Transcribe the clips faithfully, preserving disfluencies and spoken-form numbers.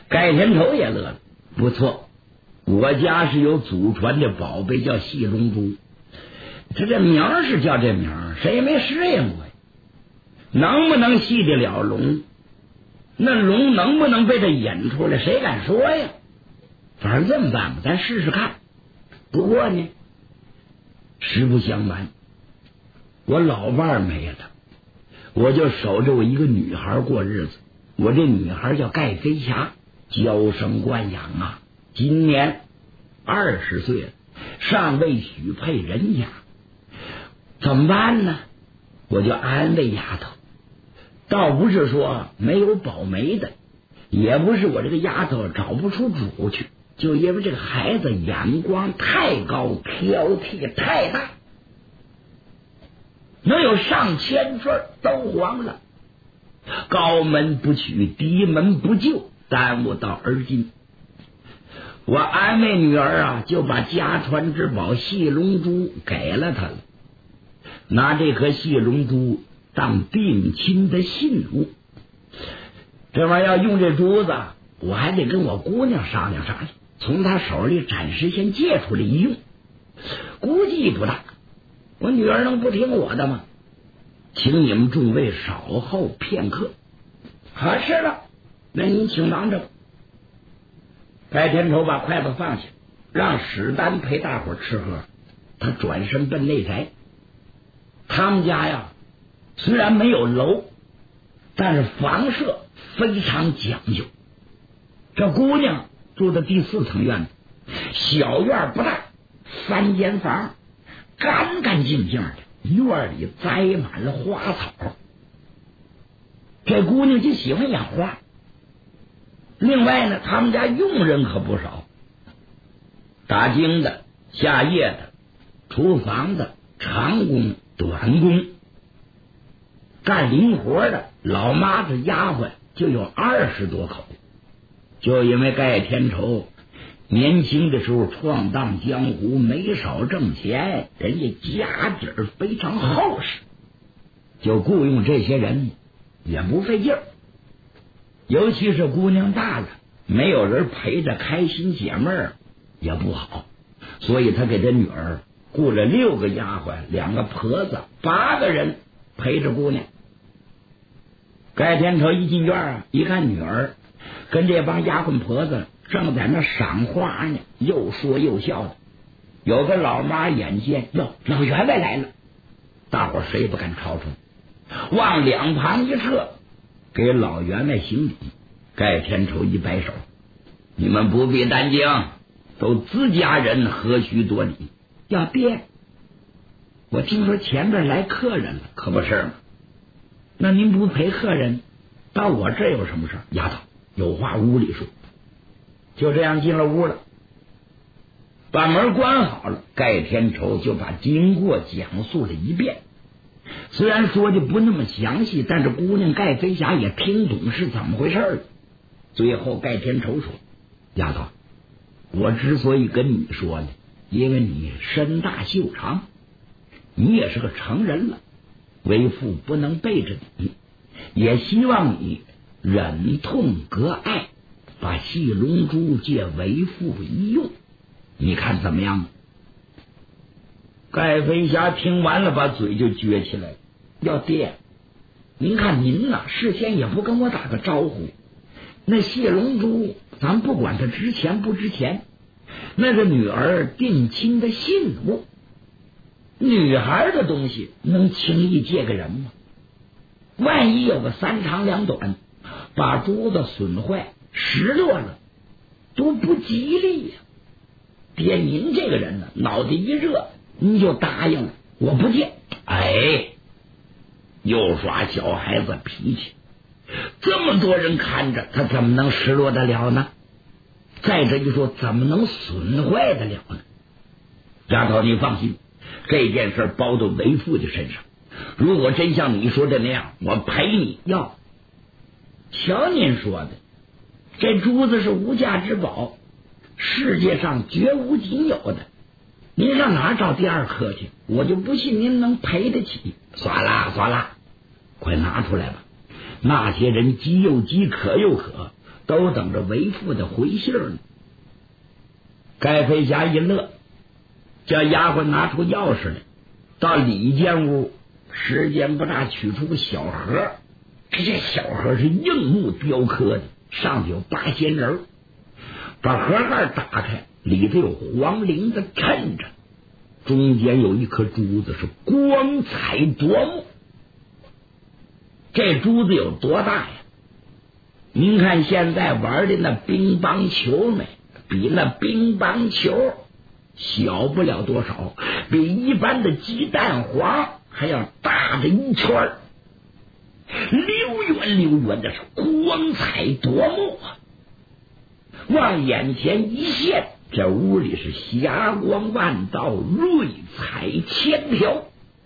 盖天仇也乐了，不错，我家是有祖传的宝贝，叫细龙珠。他这名是叫这名，谁也没试验过呀。能不能戏得了龙？那龙能不能被他演出来？谁敢说呀？反正这么办吧，咱试试看。不过呢，实不相瞒，我老伴儿没了，我就守着我一个女孩过日子。我这女孩叫盖飞霞，娇生惯养啊，今年二十岁了，尚未许配人家。怎么办呢？我就安慰丫头，倒不是说没有保媒的，也不是我这个丫头找不出主去，就因为这个孩子眼光太高，挑剔太大，能有上千份都黄了，高门不取，低门不就，耽误到而今。我安慰女儿啊，就把家传之宝细龙珠给了她了，拿这颗细龙珠当定亲的信物。这玩意儿要用这珠子，我还得跟我姑娘商量商量，从她手里暂时先借出来一用，估计不大。我女儿能不听我的吗？请你们诸位稍后片刻。好，是了，那您请忙着。白天仇把筷子放下，让史丹陪大伙吃喝。他转身奔内宅。他们家呀，虽然没有楼，但是房舍非常讲究。这姑娘住的第四层院子，小院不大，三间房，干干净净的，院里栽满了花草。这姑娘就喜欢养花。另外呢，他们家佣人可不少，打更的、下夜的、厨房的、长工、短工，干零活的老妈子、丫鬟就有二十多口。就因为盖天仇年轻的时候闯荡江湖，没少挣钱，人家家底儿非常厚实，就雇佣这些人也不费劲儿。尤其是姑娘大了，没有人陪着开心解闷儿也不好，所以他给他女儿雇了六个丫鬟，两个婆子，八个人陪着姑娘。盖天仇一进院啊，一看女儿跟这帮丫鬟婆子正在那赏花呢，又说又笑的。有个老妈眼见哟，老员外来了，大伙谁也不敢超出，往两旁一撤，给老员外行礼。盖天仇一摆手，你们不必担惊，都自家人，何须多礼？要爹，我听说前边来客人了，可不是吗？那您不陪客人，到我这有什么事？丫头，有话屋里说。就这样进了屋了，把门关好了。盖天仇就把经过讲述了一遍，虽然说的不那么详细，但是姑娘盖飞霞也听懂是怎么回事了。最后盖天仇说，丫头，我之所以跟你说呢，因为你身大袖长，你也是个成人了，为父不能背着你，也希望你忍痛割爱，把细龙珠借为父一用，你看怎么样？盖飞霞听完了，把嘴就撅起来了。要爹，您看您呐，事先也不跟我打个招呼，那细龙珠咱不管它值钱不值钱，那个女儿定亲的信物，女孩的东西能轻易借给人吗？万一有个三长两短，把珠子损坏失落了，多不吉利呀！爹，您这个人呢，脑袋一热，您就答应了，我不借。哎，又耍小孩子脾气，这么多人看着，他怎么能失落得了呢？再者一说，怎么能损坏得了呢？丫头，你放心，这件事包到为父的身上。如果真像你说的那样，我赔你。要瞧您说的，这珠子是无价之宝，世界上绝无仅有的，您上哪儿找第二颗去？我就不信您能赔得起。算了算了，快拿出来吧，那些人饥又饥，渴又渴， 都等着为父的回信呢。盖飞侠一乐，叫丫鬟拿出钥匙来，到里间屋，时间不大，取出个小盒，这小盒是硬木雕刻的，上头有八仙人，把盒盖打开，里头有黄绫子衬着，中间有一颗珠子，是光彩夺目。这珠子有多大呀？您看现在玩的那乒乓球没，比那乒乓球小不了多少，比一般的鸡蛋黄还要大着一圈，溜圆溜圆的，是光彩夺目啊！往眼前一现，这屋里是霞光万道，瑞彩千条。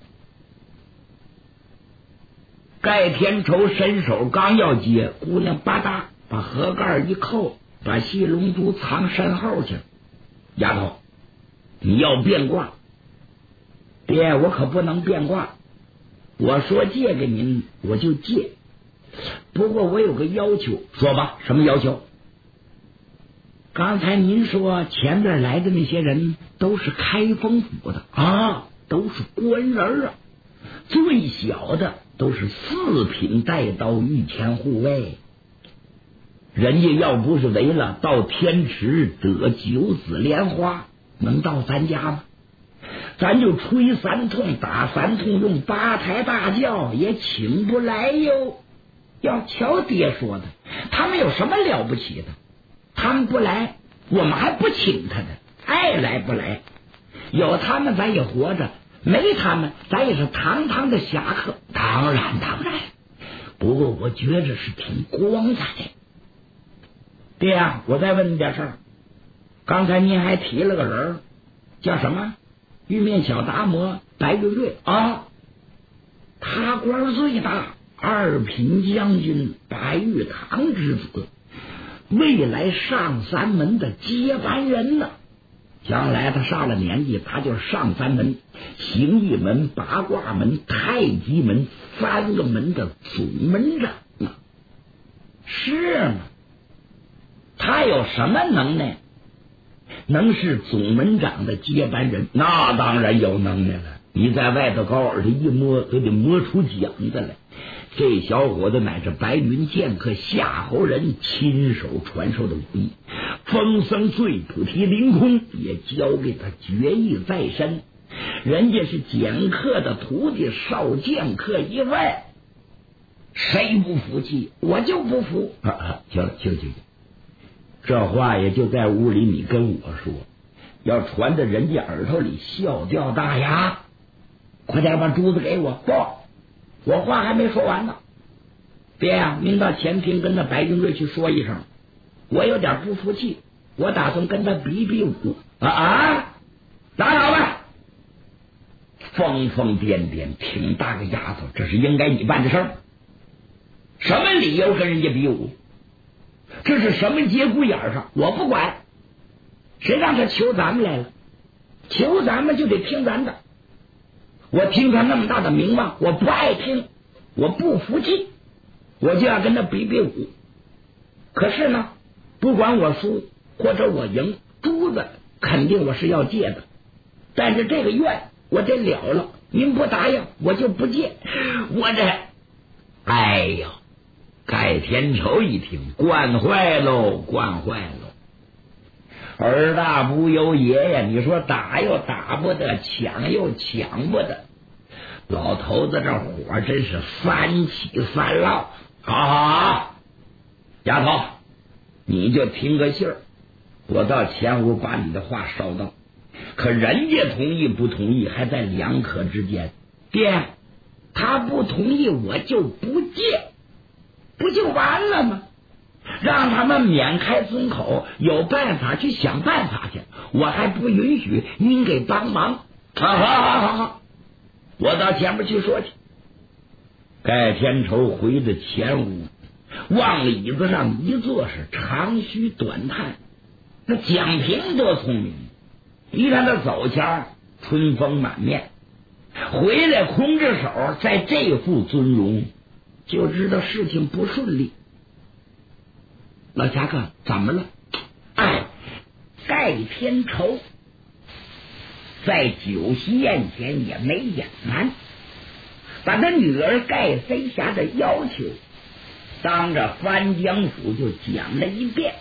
盖天仇伸手刚要接，姑娘吧嗒把盒盖一扣，把细龙珠藏身后去了。丫头，你要变卦？爹，我可不能变卦。我说借给您，我就借。不过我有个要求。说吧，什么要求？刚才您说前边来的那些人都是开封府的啊，都是官人啊，最小的都是四品带刀御前护卫。人家要不是为了到天池得九子莲花，能到咱家吗？咱就吹三通打三通，用八抬大轿也请不来哟。要瞧爹说的，他们有什么了不起的？他们不来，我们还不请他呢，爱来不来。有他们咱也活着，没他们咱也是堂堂的侠客。当然当然，不过我觉着是挺光彩的。爹啊，我再问你点事儿。刚才您还提了个人，叫什么？玉面小达摩白玉瑞啊，他官最大，二品将军白玉堂之子，未来上三门的接班人呢。将来他上了年纪，他就是上三门、形意门、八卦门、太极门三个门的总门长啊。是吗？他有什么能耐？能是总门长的接班人？那当然有能耐了。你在外头高耳朵一摸，都得摸出奖子来。这小伙子乃是白云剑客夏侯人亲手传授的武艺，风僧醉菩提凌空也教给他绝艺在身。人家是剑客的徒弟，少剑客以外，谁不服气？我就不服。啊啊，行了，行行，这话也就在屋里你跟我说，要传到人家耳朵里，笑掉大牙。快点把珠子给我！不，我话还没说完呢。爹呀、啊，您到前厅跟那白云瑞去说一声，我有点不服气，我打算跟他比比武啊啊！打倒吧！疯疯癫癫，挺大个丫头，这是应该你办的事儿。什么理由跟人家比武？这是什么节骨眼上？我不管，谁让他求咱们来了？求咱们就得听咱的。我听他那么大的名望，我不爱听，我不服气，我就要跟他比比武。可是呢，不管我输或者我赢，珠子肯定我是要借的，但是这个愿我得了了，您不答应我就不借。我这，哎呦！盖天仇一听，惯坏喽，惯坏喽！儿大不由爷呀，你说打又打不得，抢又抢不得，老头子这火真是三起三落。好好好，丫头，你就听个信儿，我到前屋把你的话捎到，可人家同意不同意还在两可之间。爹，他不同意我就不借，不就完了吗？让他们免开尊口，有办法去想办法去，我还不允许您给帮忙。好好好好好，我到前面去说去。盖天仇回到前屋，往椅子上一坐，是长吁短叹。那蒋平多聪明，一看他走前春风满面，回来空着手，在这副尊容就知道事情不顺利。 老侠客怎么了？哎，盖天仇在酒席宴前也没隐瞒，把他女儿盖飞侠的要求当着藩江府就讲了一遍。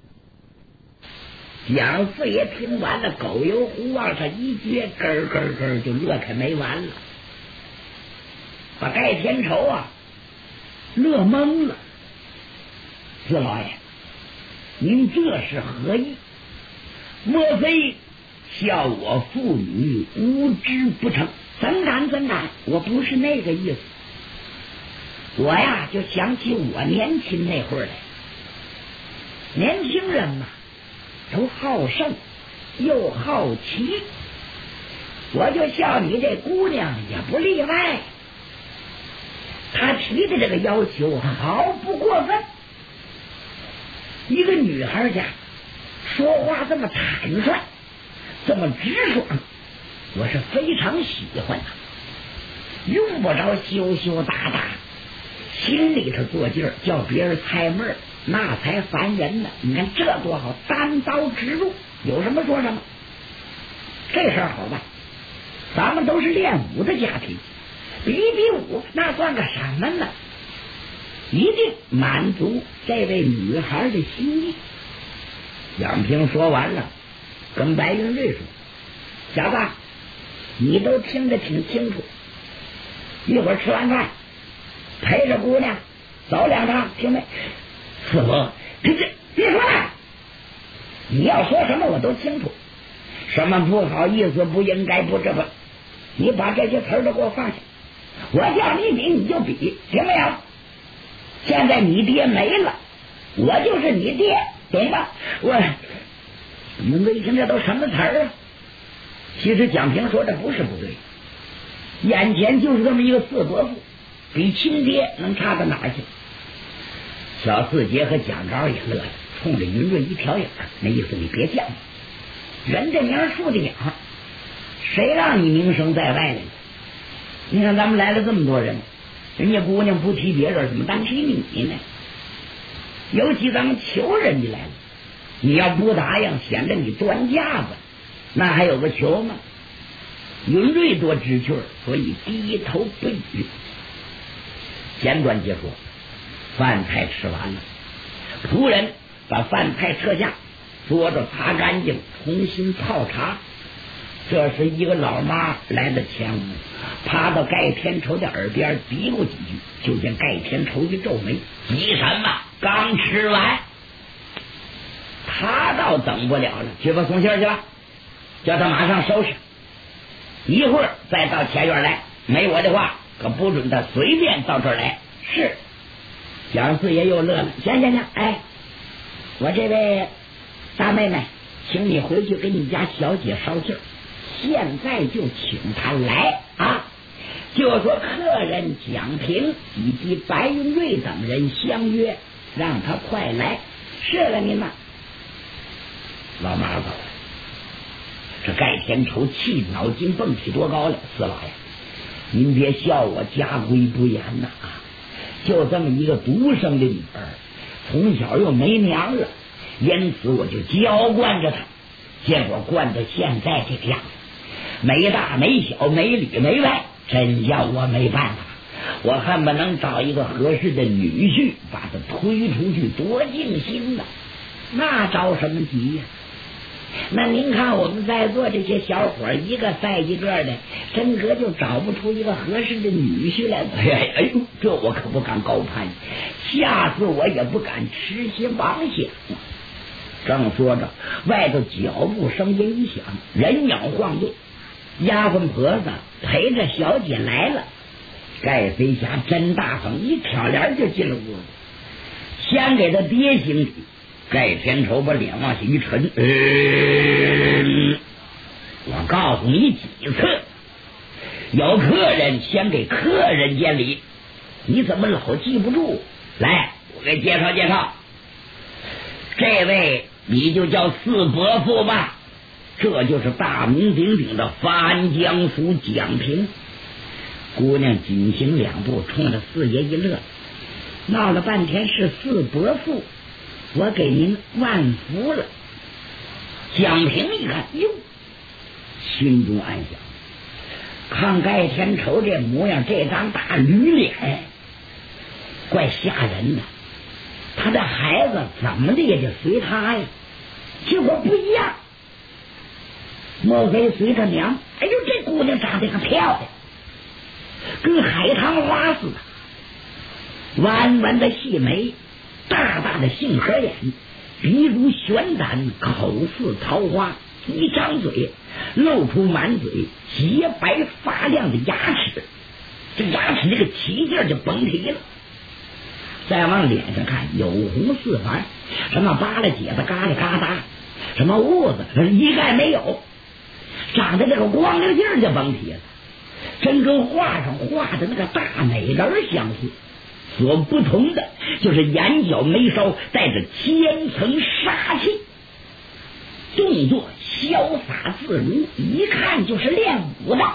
蒋四爷听完了，狗油壶往上一撅，咯咯咯就乐开没完了，把盖天仇啊乐懵了。四老爷，您这是何意？莫非笑我妇女无知不成？怎敢怎敢，我不是那个意思。我呀就想起我年轻那会儿来，年轻人嘛都好胜又好奇，我就笑你这姑娘也不例外。她提的这个要求毫不过分，一个女孩家说话这么坦率，这么直爽，我是非常喜欢的，用不着羞羞答答，心里头做劲儿，叫别人猜闷儿，那才烦人呢。你看这多好，单刀直入，有什么说什么。这事儿好办，咱们都是练武的家庭，比比武那算个什么呢？一定满足这位女孩的心意。杨平说完了，跟白云瑞说：“小子，你都听得挺清楚，一会儿吃完饭陪着姑娘走两趟，听没？”师傅，别别别说了，你要说什么我都清楚，什么不好意思、不应该、不这个，你把这些词儿都给我放下。我叫你比你就比，听没有？现在你爹没了，我就是你爹，懂吧？我你们一听这都什么词儿啊？其实蒋平说的不是不对，眼前就是这么一个四伯父，比亲爹能差到哪儿去？小四杰和蒋昭也乐了，冲着云润一瞟眼，那意思你别犟，人家名树的养，谁让你名声在外呢？你看咱们来了这么多人，人家姑娘不提别人，怎么单提你呢？尤其咱们求人家来了，你要不答应，显得你端架子，那还有个求吗？云瑞多知趣，所以低头不语。简短结说，饭菜吃完了，仆人把饭菜撤下，桌子擦干净，重新泡茶。这时一个老妈来到前屋，趴到盖天仇的耳边嘀咕几句，就见盖天仇一皱眉：“急什么？刚吃完。”他倒等不了了，去吧，送信去吧，叫他马上收拾，一会儿再到前院来，没我的话可不准他随便到这儿来。是。蒋四爷又乐了：“行行行，哎，我这位大妹妹，请你回去给你家小姐捎信儿，现在就请她来啊！就说客人蒋平以及白云瑞等人相约，让他快来。是了，您呐。”老妈走了，这盖天仇气脑筋蹦起多高了。四老爷，您别笑我家规不严呐啊！就这么一个独生的女儿，从小又没娘了，因此我就娇惯着她，结果惯到现在这个样子，没大没小，没里没外，真叫我没办法。我恨不能找一个合适的女婿把她推出去，多尽心呐！那着什么急呀、啊？那您看我们在座这些小伙一个赛一个的，真格就找不出一个合适的女婿来。哎呀，哎呦，这我可不敢高攀，下次我也不敢痴心妄想。正说着，外头脚步声音一响，人影晃动，丫鬟婆子陪着小姐来了。盖飞侠真大方，一挑帘就进了屋子，先给他爹行礼。盖天仇把脸往下一沉，嗯，我告诉你几次，有客人先给客人见礼，你怎么老记不住？来，我给介绍介绍，这位你就叫四伯父吧，这就是大名鼎鼎的藩江府蒋平。姑娘紧行两步，冲着四爷一乐，闹了半天是四伯父， 我给您万福了。蒋平一看，哟，心中暗想，看盖天仇这模样，这张大驴脸怪吓人的，他的孩子怎么的也得随他呀，结果不一样，莫非随他娘？哎呦，这姑娘长得可漂亮，跟海棠花似的，弯弯的细眉，大大的杏核眼，鼻如悬胆，口似桃花，一张嘴露出满嘴洁白发亮的牙齿，这牙齿这个起劲就甭提了。再往脸上看，有红四环，什么扒拉结巴嘎里嘎达，什么痦子一概没有，长得这个光溜劲儿就甭提了，真跟画上画的那个大美人相似。所不同的就是眼角眉梢带着千层杀气，动作潇洒自如，一看就是练武的。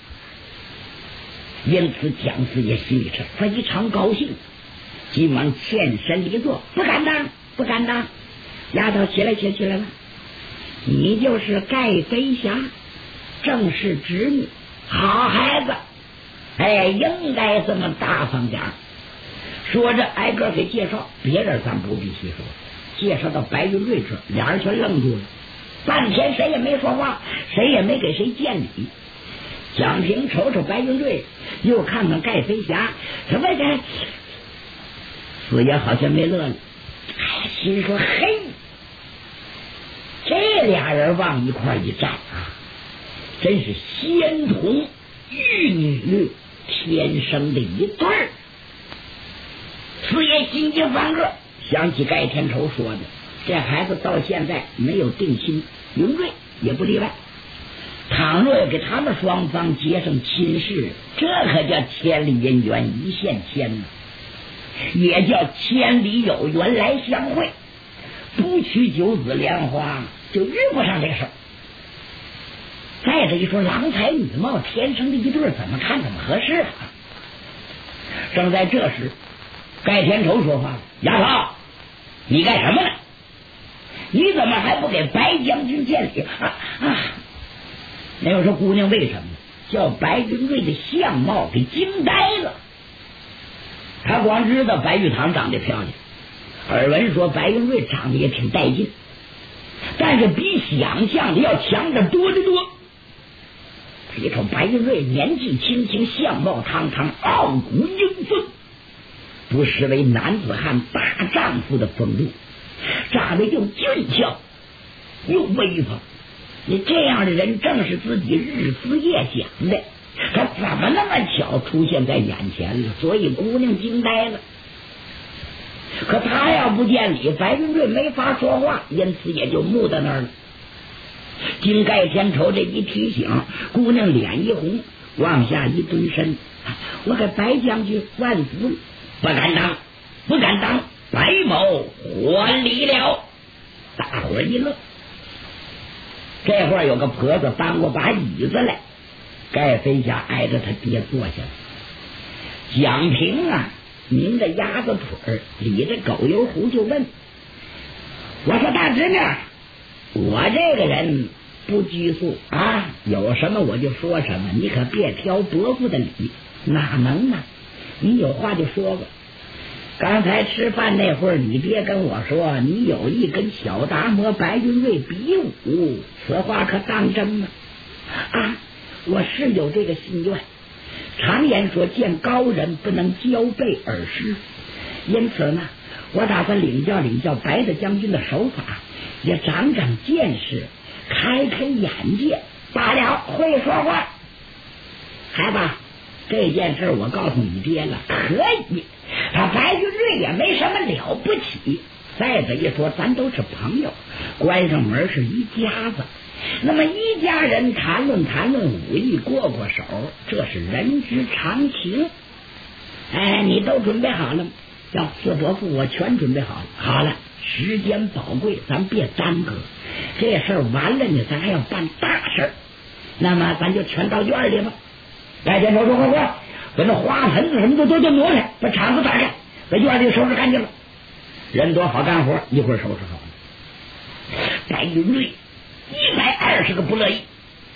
因此蒋四爷心里是非常高兴，急忙欠身离座，不敢当，不敢当。丫头起来，起来，起来了。你就是盖飞侠，正是侄女，好孩子，哎，应该这么大方点儿。说着挨个给介绍，别人咱不必细说，介绍到白云瑞这，俩人全愣住了，半天谁也没说话，谁也没给谁见礼。蒋平瞅瞅白云瑞，又看看盖飞侠，什么这四爷好像没乐了，哎，心说嘿，这俩人往一块一站啊，真是仙童玉女天生的一对儿。四爷心惊翻个，想起盖天仇说的，这孩子到现在没有定亲，云瑞也不例外。倘若要给他们双方结上亲事，这可叫千里姻缘一线牵呐，也叫千里有缘来相会。不娶九子莲花，就遇不上这事儿。再者一说，郎才女貌，天生的一对，怎么看怎么合适啊。正在这时，盖天仇说话了：“丫头，你干什么呢？你怎么还不给白将军见礼啊？”啊，那又说姑娘为什么叫白云瑞的相貌给惊呆了？他光知道白玉堂长得漂亮，耳闻说白云瑞长得也挺带劲，但是比想象的要强得多得多。一瞅白云瑞年纪轻轻，相貌堂堂，傲骨英风，不失为男子汉大丈夫的风度，长得又俊俏又威风。你这样的人正是自己日思夜想的，他怎么那么巧出现在眼前了？所以姑娘惊呆了。可他要不见礼，白云瑞没法说话，因此也就木在那儿了。经盖天仇这一提醒，姑娘脸一红，往下一蹲身：“我给白将军万福了。”“不敢当，不敢当，白某还礼了。”大伙儿一乐。这会儿有个婆子搬过把椅子来，盖飞侠挨着他爹坐下来。蒋平啊，拧着鸭子腿儿，理着狗油壶就问：“我说大侄女，我这个人不拘束啊，有什么我就说什么，你可别挑伯父的理。”“哪能呢？你有话就说吧。刚才吃饭那会儿，你爹跟我说你有意跟小达摩白云瑞比武，此话可当真吗？”“啊，我是有这个心愿。常言说见高人不能交背而失，因此呢，我打算领教领教白大将军的手法，也长长见识，开开眼界。罢了，会说话。孩子，这件事我告诉你爹了，可以。他白云瑞也没什么了不起。再者一说，咱都是朋友，关上门是一家子。那么一家人谈论谈论武艺，过过手，这是人之常情。哎，你都准备好了吗？要四伯父我全准备好了。好了，时间宝贵，咱别耽搁。这事儿完了呢，咱还要办大事儿。那么咱就全到院里吧。来，天手说快快，把那花盆子什么的都都挪开，把场子打开，把院里收拾干净了。 人多好干活，一会儿收拾好了。白云瑞一百二十个不乐意。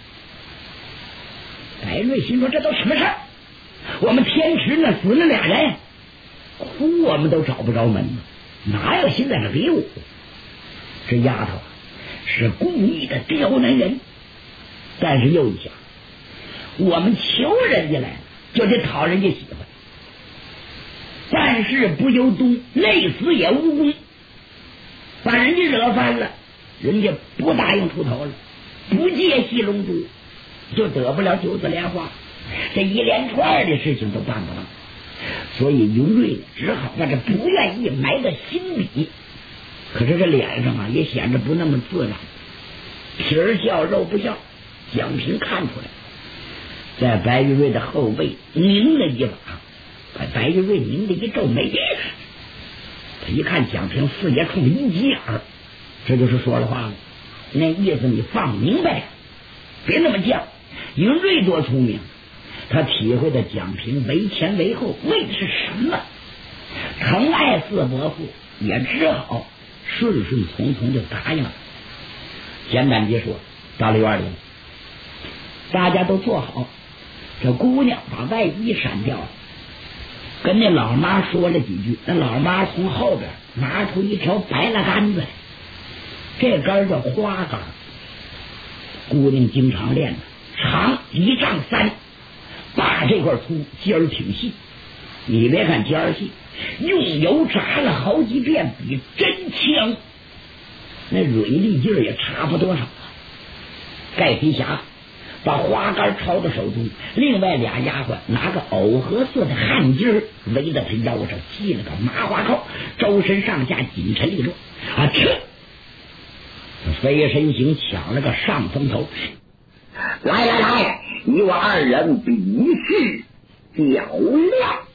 白瑞心说：“这都什么事儿？我们天池那死那俩人，哭我们都找不着门呢，哪有现在的礼物？这丫头是故意的刁难人。但是又一想，我们求人家来了，就得讨人家喜欢。办事不由衷，累死也无功，把人家惹翻了，人家不答应出头了，不借戏龙珠，就得不了九子莲花，这一连串的事情都办不了。所以云瑞只好把这不愿意埋在心里，可是这脸上啊也显得不那么自然，皮儿笑肉不笑。蒋平看出来，在白玉瑞的后背拧了一把，把白玉瑞拧的一皱眉。他一看蒋平四爷冲一急眼儿，这就是说了话了，那意思你放明白，别那么犟。云瑞多聪明，他体会的蒋平为前为后为的是什么，疼爱四伯父，也只好顺顺从从就答应了。简短结说，到了院里，大家都坐好，这姑娘把外衣闪掉了，跟那老妈说了几句。那老妈从后边拿出一条白蜡杆子来，这杆叫花杆，姑娘经常练的，长一丈三，把这块粗，尖儿挺细。你别看尖儿细，用油炸了好几遍，比真枪那锐利劲儿也差不多少。盖皮匣把花杆抄到手中，另外俩丫鬟拿个藕荷色的汗巾儿围着他腰上系了个麻花扣，周身上下紧沉利落啊！这飞身行抢了个上风头。 来来来，你我二人比试较量。